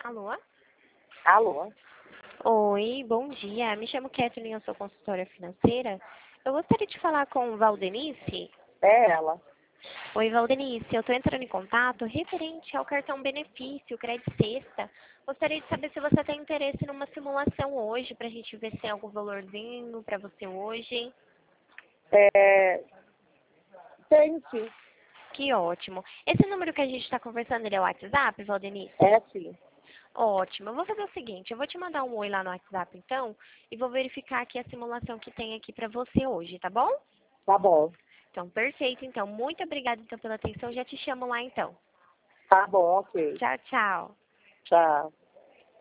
Alô? Alô? Oi, bom dia. Me chamo Kathleen, eu sou consultora financeira. Eu gostaria de falar com Valdenice. É ela. Oi, Valdenice, eu estou entrando em contato referente ao cartão benefício, crédito sexta. Gostaria de saber se você tem interesse numa simulação hoje, para a gente ver se tem algum valorzinho para você hoje. É, tem sim. Que ótimo. Esse número que a gente está conversando, ele é o WhatsApp, Valdenice? É sim. Ótimo. Eu vou fazer o seguinte, eu vou te mandar um oi lá no WhatsApp, então, e vou verificar aqui a simulação que tem aqui para você hoje, tá bom? Tá bom. Então, perfeito. Então, muito obrigada então, pela atenção. Já te chamo lá, então. Tá bom, ok. Tchau, tchau. Tchau.